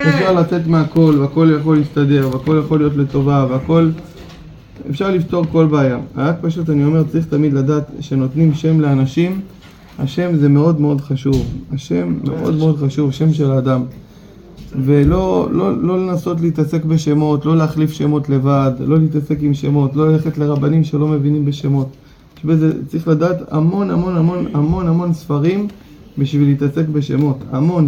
אפשר לצאת מהכל, והכל יכול להסתדר, והכל יכול להיות לטובה, והכל אפשר לפתור כל בעיה. רק פשוט אני אומר, צריך תמיד לדעת שנותנים שם לאנשים, השם זה מאוד מאוד חשוב, השם מאוד מאוד חשוב, שם של האדם. ולא לנסות להתעסק בשמות, לא להחליף שמות לבד, לא להתעסק עם שמות, לא ללכת לרבנים שלא מבינים בשמות. צריך לדעת המון המון המון המון המון ספרים בשביל להתעסק בשמות, המון.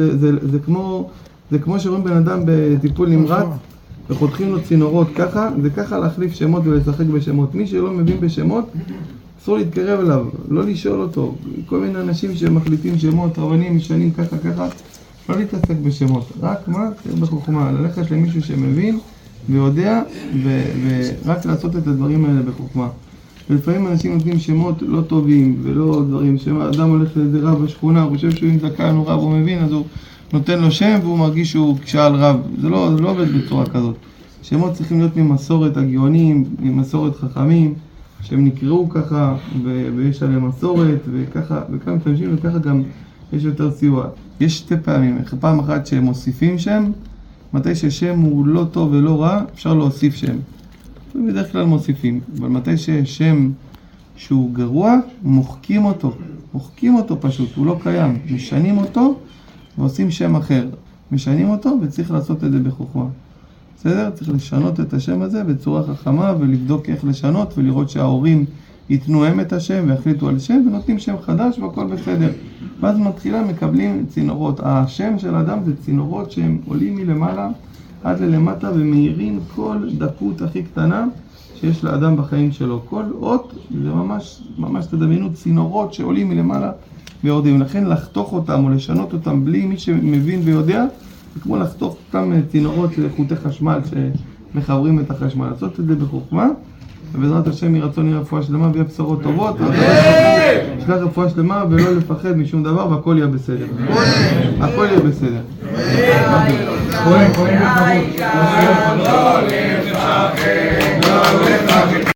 זה כמו שרואים בן אדם בטיפול נמרץ וחותכים לו צינורות ככה, זה ככה להחליף שמות ולשחק בשמות. מי שלא מבין בשמות, אסור להתקרב אליו, לא לשאול אותו. כל מיני אנשים שמחליטים שמות, רבנים משנים ככה, לא להתעסק בשמות. רק מה? צריך בחוכמה, ללכת למישהו שמבין ויודע, ורק לעשות את הדברים האלה בחוכמה. ולפעמים אנשים נותנים שמות לא טובים ולא דברים, שאדם הולך לאיזה רב בשכונה, הוא חושב שהוא עם זקן או רב, הוא מבין, אז הוא נותן לו שם והוא מרגיש שהוא שאל רב. זה לא עובד בצורה כזאת. שמות צריכים להיות ממסורת הגאונים, ממסורת חכמים, שהם נקראו ככה ויש עליהם מסורת וככה משתמשים, וככה גם יש יותר סיוע. יש שתי פעמים, פעם אחת שהם מוסיפים שם, מתי ששם הוא לא טוב ולא רע, אפשר להוסיף שם. בדרך כלל מוסיפים, אבל מתי ששם שהוא גרוע, מוחקים אותו פשוט, הוא לא קיים. משנים אותו ועושים שם אחר. משנים אותו וצריך לעשות את זה בחוכמה. בסדר? צריך לשנות את השם הזה בצורה חכמה ולבדוק איך לשנות ולראות שההורים ייתנו הם את השם ויחליטו על שם ונותנים שם חדש והכל בסדר. ואז מתחילה מקבלים צינורות. השם של האדם זה צינורות שהם עולים מלמעלה עד ללמטה ומאירים כל דקות הכי קטנה שיש לאדם בחיים שלו. כל אות זה ממש תדמיינו צינורות שעולים מלמעלה ויורדים. לכן לחתוך אותם או לשנות אותם בלי מי שמבין ויודע, זה כמו לחתוך אותם צינורות לחוטי חשמל שמחברים את החשמל. לעשות את זה בחוכמה, ובעזרת השם ירצון יהיה רפואה שלמה ויהיה בשורות טובות. יש לך רפואה שלמה ולא לפחד משום דבר והכל יהיה בסדר. הכל יהיה בסדר. לא לפחד.